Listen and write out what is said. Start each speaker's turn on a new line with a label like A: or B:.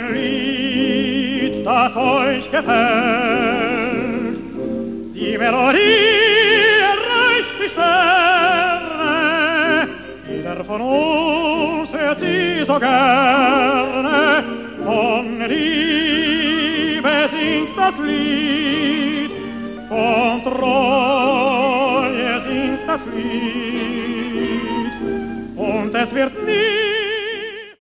A: Lied, das euch gefällt. Die Melodie erreicht die Sterne, jeder von uns hört sie so gerne. Von Liebe singt das Lied, von Treue singt das Lied, und es wird nie